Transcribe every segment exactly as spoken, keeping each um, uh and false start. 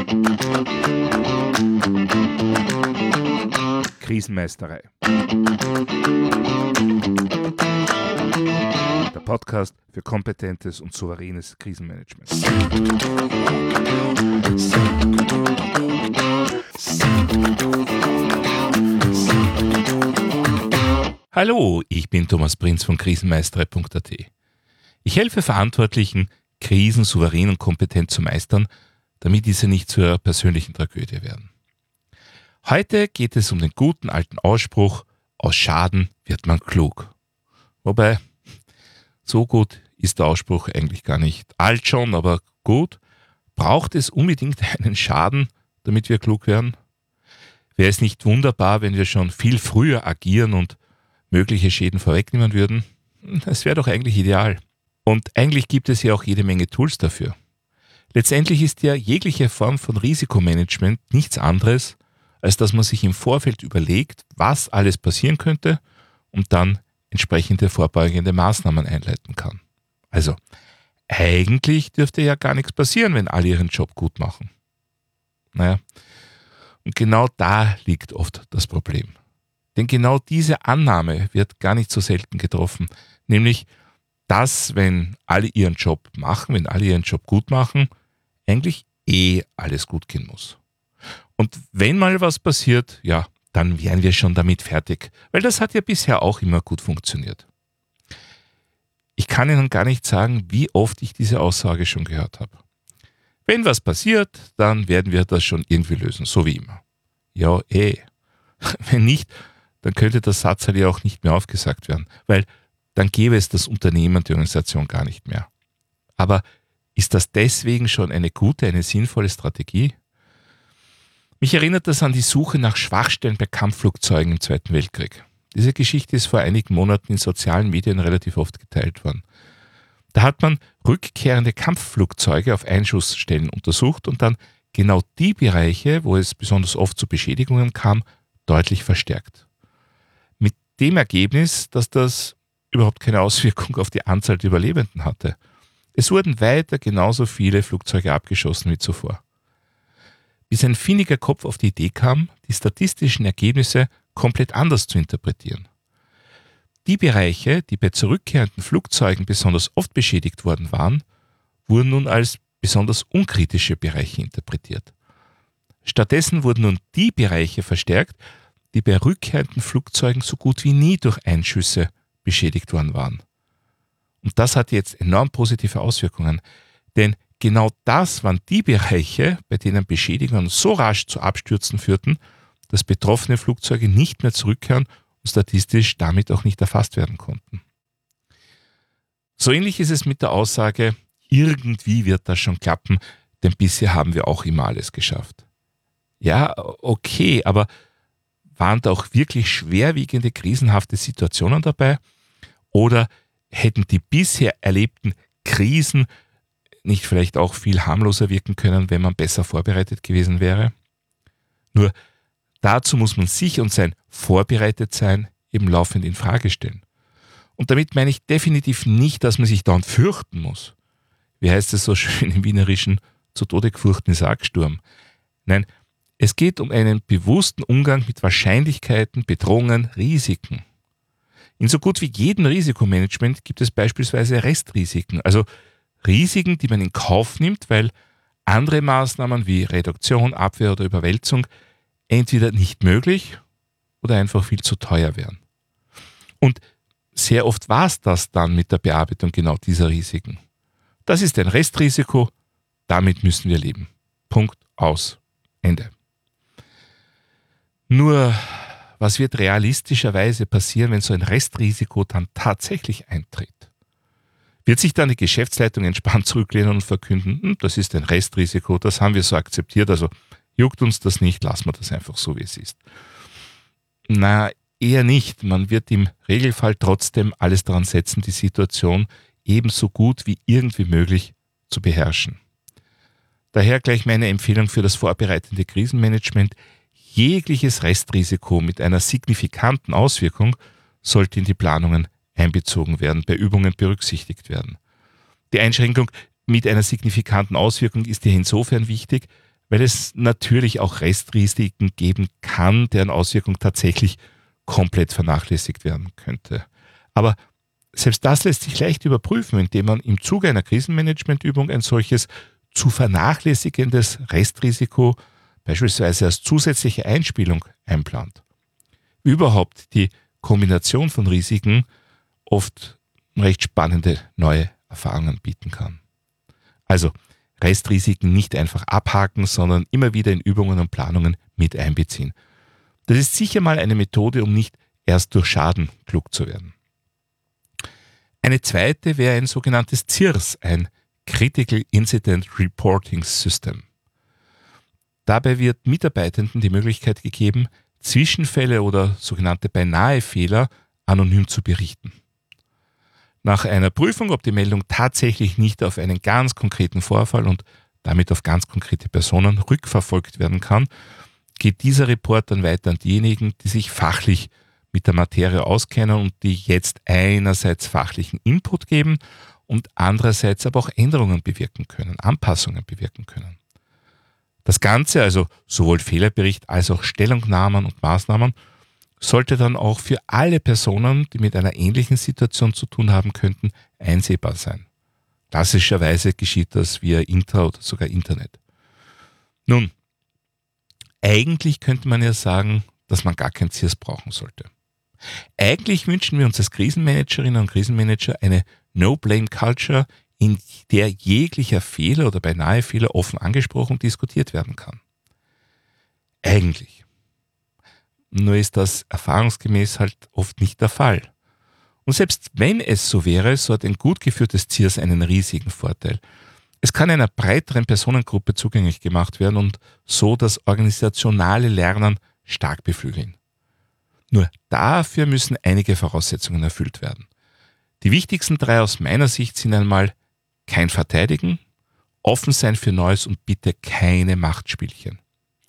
Krisenmeisterei. Der Podcast für kompetentes und souveränes Krisenmanagement. Hallo, ich bin Thomas Prinz von krisenmeisterei punkt a t. Ich helfe Verantwortlichen, Krisen souverän und kompetent zu meistern, damit diese nicht zur persönlichen Tragödie werden. Heute geht es um den guten alten Ausspruch, aus Schaden wird man klug. Wobei, so gut ist der Ausspruch eigentlich gar nicht. Alt schon, aber gut. Braucht es unbedingt einen Schaden, damit wir klug werden? Wäre es nicht wunderbar, wenn wir schon viel früher agieren und mögliche Schäden vorwegnehmen würden? Das wäre doch eigentlich ideal. Und eigentlich gibt es ja auch jede Menge Tools dafür. Letztendlich ist ja jegliche Form von Risikomanagement nichts anderes, als dass man sich im Vorfeld überlegt, was alles passieren könnte und dann entsprechende vorbeugende Maßnahmen einleiten kann. Also, eigentlich dürfte ja gar nichts passieren, wenn alle ihren Job gut machen. Naja, und genau da liegt oft das Problem. Denn genau diese Annahme wird gar nicht so selten getroffen, nämlich, dass, wenn alle ihren Job machen, wenn alle ihren Job gut machen, eigentlich eh alles gut gehen muss. Und wenn mal was passiert, ja, dann wären wir schon damit fertig, weil das hat ja bisher auch immer gut funktioniert. Ich kann Ihnen gar nicht sagen, wie oft ich diese Aussage schon gehört habe. Wenn was passiert, dann werden wir das schon irgendwie lösen, so wie immer. Ja, eh. Wenn nicht, dann könnte der Satz halt ja auch nicht mehr aufgesagt werden, weil dann gäbe es das Unternehmen, die Organisation gar nicht mehr. Aber ist das deswegen schon eine gute, eine sinnvolle Strategie? Mich erinnert das an die Suche nach Schwachstellen bei Kampfflugzeugen im Zweiten Weltkrieg. Diese Geschichte ist vor einigen Monaten in sozialen Medien relativ oft geteilt worden. Da hat man rückkehrende Kampfflugzeuge auf Einschussstellen untersucht und dann genau die Bereiche, wo es besonders oft zu Beschädigungen kam, deutlich verstärkt. Mit dem Ergebnis, dass das überhaupt keine Auswirkung auf die Anzahl der Überlebenden hatte. Es wurden weiter genauso viele Flugzeuge abgeschossen wie zuvor. Bis ein findiger Kopf auf die Idee kam, die statistischen Ergebnisse komplett anders zu interpretieren. Die Bereiche, die bei zurückkehrenden Flugzeugen besonders oft beschädigt worden waren, wurden nun als besonders unkritische Bereiche interpretiert. Stattdessen wurden nun die Bereiche verstärkt, die bei rückkehrenden Flugzeugen so gut wie nie durch Einschüsse beschädigt worden waren. Und das hat jetzt enorm positive Auswirkungen, denn genau das waren die Bereiche, bei denen Beschädigungen so rasch zu Abstürzen führten, dass betroffene Flugzeuge nicht mehr zurückkehren und statistisch damit auch nicht erfasst werden konnten. So ähnlich ist es mit der Aussage, irgendwie wird das schon klappen, denn bisher haben wir auch immer alles geschafft. Ja, okay, aber waren da auch wirklich schwerwiegende, krisenhafte Situationen dabei? Oder hätten die bisher erlebten Krisen nicht vielleicht auch viel harmloser wirken können, wenn man besser vorbereitet gewesen wäre? Nur dazu muss man sich und sein Vorbereitetsein eben laufend in Frage stellen. Und damit meine ich definitiv nicht, dass man sich dauernd fürchten muss. Wie heißt es so schön im Wienerischen, zu Tode gefurchten ist Argsturm. Nein, es geht um einen bewussten Umgang mit Wahrscheinlichkeiten, Bedrohungen, Risiken. In so gut wie jedem Risikomanagement gibt es beispielsweise Restrisiken, also Risiken, die man in Kauf nimmt, weil andere Maßnahmen wie Reduktion, Abwehr oder Überwälzung entweder nicht möglich oder einfach viel zu teuer wären. Und sehr oft war es das dann mit der Bearbeitung genau dieser Risiken. Das ist ein Restrisiko, damit müssen wir leben. Punkt, aus, Ende. Nur, was wird realistischerweise passieren, wenn so ein Restrisiko dann tatsächlich eintritt? Wird sich dann die Geschäftsleitung entspannt zurücklehnen und verkünden, hm, das ist ein Restrisiko, das haben wir so akzeptiert, also juckt uns das nicht, lassen wir das einfach so, wie es ist. Na, eher nicht. Man wird im Regelfall trotzdem alles daran setzen, die Situation ebenso gut wie irgendwie möglich zu beherrschen. Daher gleich meine Empfehlung für das vorbereitende Krisenmanagement: Jegliches Restrisiko mit einer signifikanten Auswirkung sollte in die Planungen einbezogen werden, bei Übungen berücksichtigt werden. Die Einschränkung mit einer signifikanten Auswirkung ist hier insofern wichtig, weil es natürlich auch Restrisiken geben kann, deren Auswirkung tatsächlich komplett vernachlässigt werden könnte. Aber selbst das lässt sich leicht überprüfen, indem man im Zuge einer Krisenmanagementübung ein solches zu vernachlässigendes Restrisiko beispielsweise als zusätzliche Einspielung einplant. Überhaupt die Kombination von Risiken oft recht spannende neue Erfahrungen bieten kann. Also Restrisiken nicht einfach abhaken, sondern immer wieder in Übungen und Planungen mit einbeziehen. Das ist sicher mal eine Methode, um nicht erst durch Schaden klug zu werden. Eine zweite wäre ein sogenanntes C I R S, ein Critical Incident Reporting System. Dabei wird Mitarbeitenden die Möglichkeit gegeben, Zwischenfälle oder sogenannte Beinahe-Fehler anonym zu berichten. Nach einer Prüfung, ob die Meldung tatsächlich nicht auf einen ganz konkreten Vorfall und damit auf ganz konkrete Personen rückverfolgt werden kann, geht dieser Report dann weiter an diejenigen, die sich fachlich mit der Materie auskennen und die jetzt einerseits fachlichen Input geben und andererseits aber auch Änderungen bewirken können, Anpassungen bewirken können. Das Ganze, also sowohl Fehlerbericht als auch Stellungnahmen und Maßnahmen, sollte dann auch für alle Personen, die mit einer ähnlichen Situation zu tun haben könnten, einsehbar sein. Klassischerweise geschieht das via Intra oder sogar Internet. Nun, eigentlich könnte man ja sagen, dass man gar kein C I R S brauchen sollte. Eigentlich wünschen wir uns als Krisenmanagerinnen und Krisenmanager eine No-Blame-Culture, in der jeglicher Fehler oder beinahe Fehler offen angesprochen und diskutiert werden kann. Eigentlich. Nur ist das erfahrungsgemäß halt oft nicht der Fall. Und selbst wenn es so wäre, so hat ein gut geführtes C I R S einen riesigen Vorteil. Es kann einer breiteren Personengruppe zugänglich gemacht werden und so das organisationale Lernen stark beflügeln. Nur dafür müssen einige Voraussetzungen erfüllt werden. Die wichtigsten drei aus meiner Sicht sind einmal kein Verteidigen, offen sein für Neues und bitte keine Machtspielchen.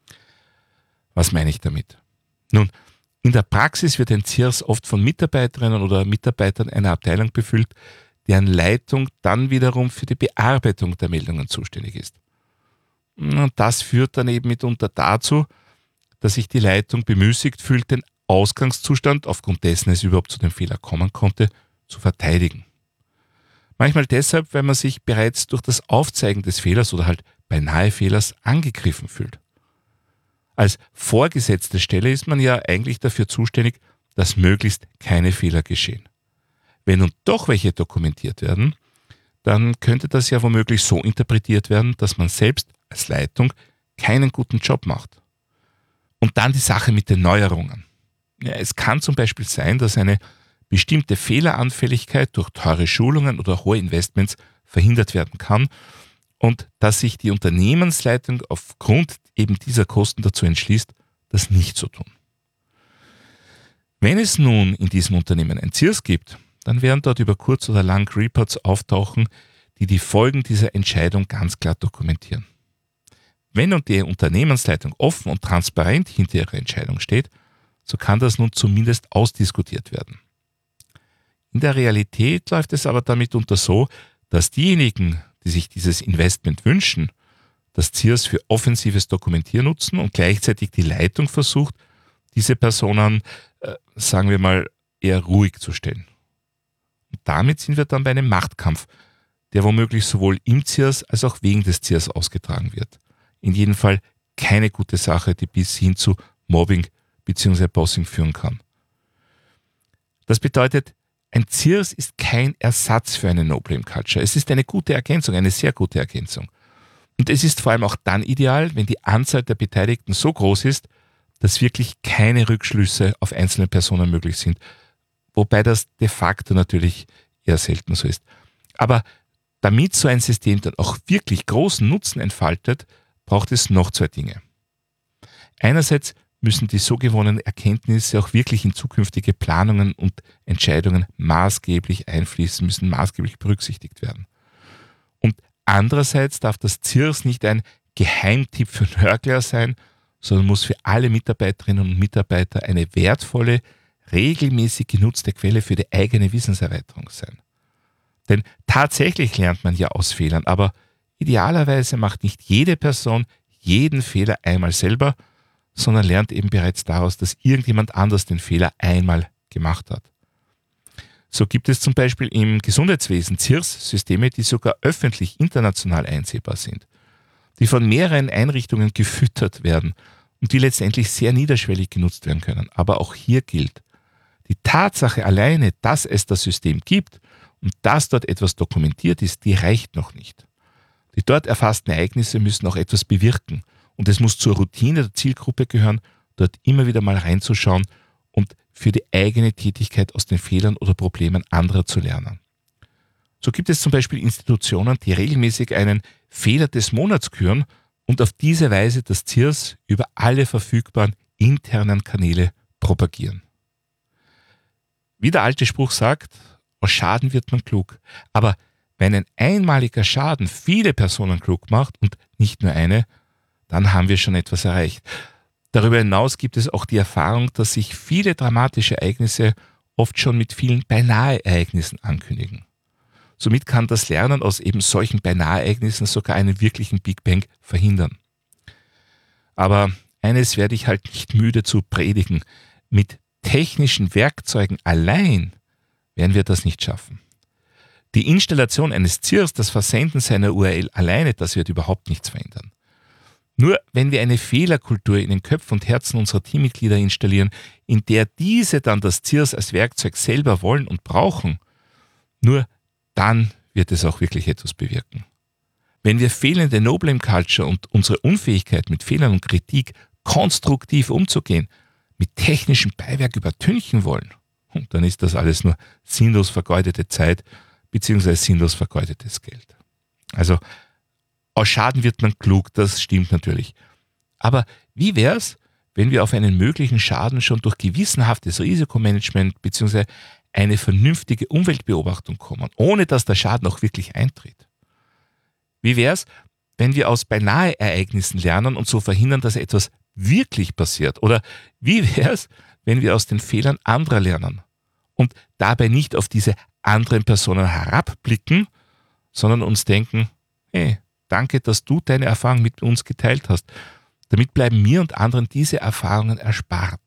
Was meine ich damit? Nun, in der Praxis wird ein C I R S oft von Mitarbeiterinnen oder Mitarbeitern einer Abteilung befüllt, deren Leitung dann wiederum für die Bearbeitung der Meldungen zuständig ist. Und das führt dann eben mitunter dazu, dass sich die Leitung bemüßigt fühlt, den Ausgangszustand, aufgrund dessen es überhaupt zu dem Fehler kommen konnte, zu verteidigen. Manchmal deshalb, weil man sich bereits durch das Aufzeigen des Fehlers oder halt beinahe Fehlers angegriffen fühlt. Als vorgesetzte Stelle ist man ja eigentlich dafür zuständig, dass möglichst keine Fehler geschehen. Wenn nun doch welche dokumentiert werden, dann könnte das ja womöglich so interpretiert werden, dass man selbst als Leitung keinen guten Job macht. Und dann die Sache mit den Neuerungen. Ja, es kann zum Beispiel sein, dass eine bestimmte Fehleranfälligkeit durch teure Schulungen oder hohe Investments verhindert werden kann und dass sich die Unternehmensleitung aufgrund eben dieser Kosten dazu entschließt, das nicht zu tun. Wenn es nun in diesem Unternehmen ein C I R S gibt, dann werden dort über kurz oder lang Reports auftauchen, die die Folgen dieser Entscheidung ganz klar dokumentieren. Wenn nun die Unternehmensleitung offen und transparent hinter ihrer Entscheidung steht, so kann das nun zumindest ausdiskutiert werden. In der Realität läuft es aber damit unter so, dass diejenigen, die sich dieses Investment wünschen, das C I R S für offensives Dokumentieren nutzen und gleichzeitig die Leitung versucht, diese Personen, äh, sagen wir mal, eher ruhig zu stellen. Und damit sind wir dann bei einem Machtkampf, der womöglich sowohl im C I R S als auch wegen des C I R S ausgetragen wird. In jedem Fall keine gute Sache, die bis hin zu Mobbing bzw. Bossing führen kann. Das bedeutet, ein C I R S ist kein Ersatz für eine No-Blame-Culture. Es ist eine gute Ergänzung, eine sehr gute Ergänzung. Und es ist vor allem auch dann ideal, wenn die Anzahl der Beteiligten so groß ist, dass wirklich keine Rückschlüsse auf einzelne Personen möglich sind. Wobei das de facto natürlich eher selten so ist. Aber damit so ein System dann auch wirklich großen Nutzen entfaltet, braucht es noch zwei Dinge. Einerseits müssen die so gewonnenen Erkenntnisse auch wirklich in zukünftige Planungen und Entscheidungen maßgeblich einfließen, müssen maßgeblich berücksichtigt werden. Und andererseits darf das C I R S nicht ein Geheimtipp für Nörgler sein, sondern muss für alle Mitarbeiterinnen und Mitarbeiter eine wertvolle, regelmäßig genutzte Quelle für die eigene Wissenserweiterung sein. Denn tatsächlich lernt man ja aus Fehlern, aber idealerweise macht nicht jede Person jeden Fehler einmal selber, sondern lernt eben bereits daraus, dass irgendjemand anders den Fehler einmal gemacht hat. So gibt es zum Beispiel im Gesundheitswesen C I R S-Systeme, die sogar öffentlich international einsehbar sind, die von mehreren Einrichtungen gefüttert werden und die letztendlich sehr niederschwellig genutzt werden können. Aber auch hier gilt, die Tatsache alleine, dass es das System gibt und dass dort etwas dokumentiert ist, die reicht noch nicht. Die dort erfassten Ereignisse müssen auch etwas bewirken und es muss zur Routine der Zielgruppe gehören, dort immer wieder mal reinzuschauen und für die eigene Tätigkeit aus den Fehlern oder Problemen anderer zu lernen. So gibt es zum Beispiel Institutionen, die regelmäßig einen Fehler des Monats küren und auf diese Weise das C I R S über alle verfügbaren internen Kanäle propagieren. Wie der alte Spruch sagt, aus Schaden wird man klug. Aber wenn ein einmaliger Schaden viele Personen klug macht und nicht nur eine, dann haben wir schon etwas erreicht. Darüber hinaus gibt es auch die Erfahrung, dass sich viele dramatische Ereignisse oft schon mit vielen Beinahe-Ereignissen ankündigen. Somit kann das Lernen aus eben solchen Beinahe-Ereignissen sogar einen wirklichen Big Bang verhindern. Aber eines werde ich halt nicht müde zu predigen. Mit technischen Werkzeugen allein werden wir das nicht schaffen. Die Installation eines C I R S, das Versenden seiner U R L alleine, das wird überhaupt nichts verändern. Nur wenn wir eine Fehlerkultur in den Köpfen und Herzen unserer Teammitglieder installieren, in der diese dann das C I R S als Werkzeug selber wollen und brauchen, nur dann wird es auch wirklich etwas bewirken. Wenn wir fehlende No-Blame-Culture und unsere Unfähigkeit mit Fehlern und Kritik konstruktiv umzugehen, mit technischem Beiwerk übertünchen wollen, dann ist das alles nur sinnlos vergeudete Zeit bzw. sinnlos vergeudetes Geld. Also aus Schaden wird man klug, das stimmt natürlich. Aber wie wäre es, wenn wir auf einen möglichen Schaden schon durch gewissenhaftes Risikomanagement bzw. eine vernünftige Umweltbeobachtung kommen, ohne dass der Schaden auch wirklich eintritt? Wie wäre es, wenn wir aus Beinahe-Ereignissen lernen und so verhindern, dass etwas wirklich passiert? Oder wie wäre es, wenn wir aus den Fehlern anderer lernen und dabei nicht auf diese anderen Personen herabblicken, sondern uns denken, hey, danke, dass du deine Erfahrung mit uns geteilt hast. Damit bleiben mir und anderen diese Erfahrungen erspart.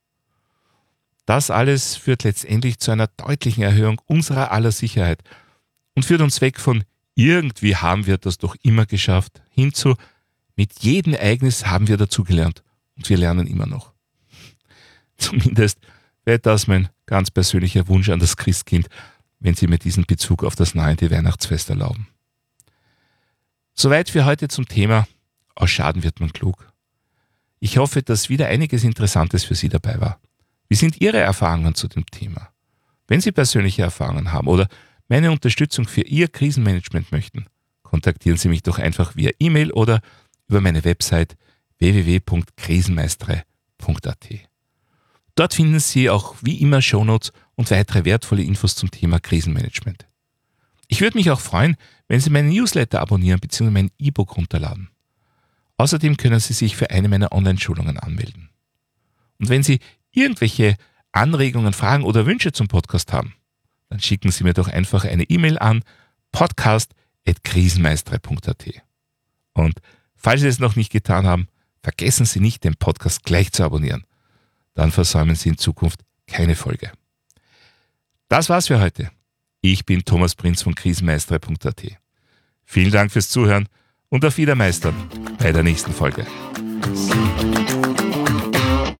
Das alles führt letztendlich zu einer deutlichen Erhöhung unserer aller Sicherheit und führt uns weg von irgendwie haben wir das doch immer geschafft, hin zu mit jedem Ereignis haben wir dazugelernt und wir lernen immer noch. Zumindest wäre das mein ganz persönlicher Wunsch an das Christkind, wenn Sie mir diesen Bezug auf das nahende Weihnachtsfest erlauben. Soweit für heute zum Thema aus Schaden wird man klug. Ich hoffe, dass wieder einiges Interessantes für Sie dabei war. Wie sind Ihre Erfahrungen zu dem Thema? Wenn Sie persönliche Erfahrungen haben oder meine Unterstützung für Ihr Krisenmanagement möchten, kontaktieren Sie mich doch einfach via E-Mail oder über meine Website w w w punkt krisenmeistere punkt a t. Dort finden Sie auch wie immer Shownotes und weitere wertvolle Infos zum Thema Krisenmanagement. Ich würde mich auch freuen, wenn Sie meinen Newsletter abonnieren bzw. mein E-Book runterladen. Außerdem können Sie sich für eine meiner Online-Schulungen anmelden. Und wenn Sie irgendwelche Anregungen, Fragen oder Wünsche zum Podcast haben, dann schicken Sie mir doch einfach eine E-Mail an podcast at krisenmeistere punkt a t. Und falls Sie es noch nicht getan haben, vergessen Sie nicht, den Podcast gleich zu abonnieren. Dann versäumen Sie in Zukunft keine Folge. Das war's für heute. Ich bin Thomas Prinz von krisenmeistere punkt a t. Vielen Dank fürs Zuhören und auf Wiedermeistern bei der nächsten Folge.